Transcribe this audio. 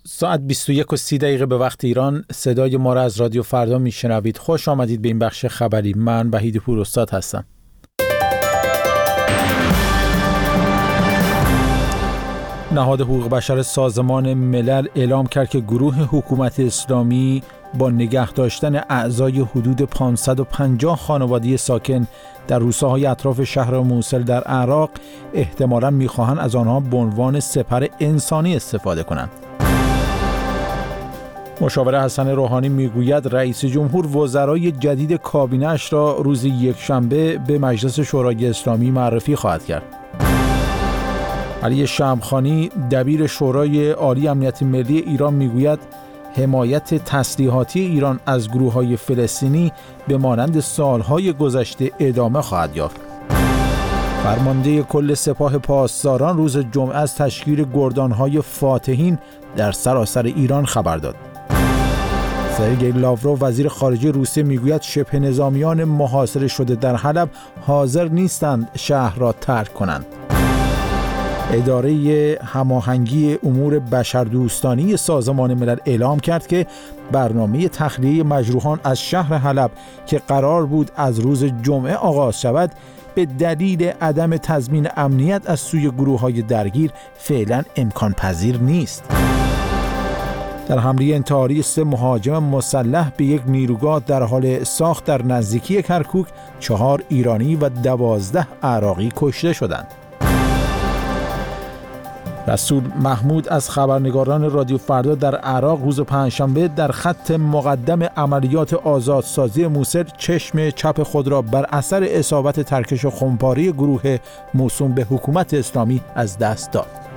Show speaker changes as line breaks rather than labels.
ساعت 21:30 به وقت ایران صدای ما را از رادیو فردا میشنوید. خوش آمدید به این بخش خبری. من وحید پوراستاد هستم. نهاد حقوق بشر سازمان ملل اعلام کرد که گروه حکومت اسلامی با نگه داشتن اعضای حدود 550 خانواده ساکن در روستاهای اطراف شهر موصل در عراق احتمالاً می‌خواهند از آنها به عنوان سپر انسانی استفاده کنند. مشاور حسن روحانی میگوید رئیس جمهور وزرای جدید کابینه‌اش را روز یکشنبه به مجلس شورای اسلامی معرفی خواهد کرد. علی شمخانی دبیر شورای عالی امنیت ملی ایران میگوید حمایت تسلیحاتی ایران از گروه‌های فلسطینی به مانند سالهای گذشته ادامه خواهد یافت. فرمانده کل سپاه پاسداران روز جمعه از تشکیل گردان‌های فاتحین در سراسر ایران خبر داد. سرگئی لاورو وزیر خارجه روسیه میگوید شبه نظامیان محاصره شده در حلب حاضر نیستند شهر را ترک کنند. اداره هماهنگی امور بشردوستانی سازمان ملل اعلام کرد که برنامه تخلیه مجروحان از شهر حلب که قرار بود از روز جمعه آغاز شود به دلیل عدم تضمین امنیت از سوی گروه‌های درگیر فعلا امکان پذیر نیست. در حمله انتحاری 3 مهاجم مسلح به یک نیروگاه در حال ساخت در نزدیکی کرکوک 4 ایرانی و 12 عراقی کشته شدند. رسول محمود از خبرنگاران رادیو فردا در عراق روز پنجشنبه در خط مقدم عملیات آزادسازی موصل چشم چپ خود را بر اثر اصابت ترکش خمپاری گروه موسوم به حکومت اسلامی از دست داد.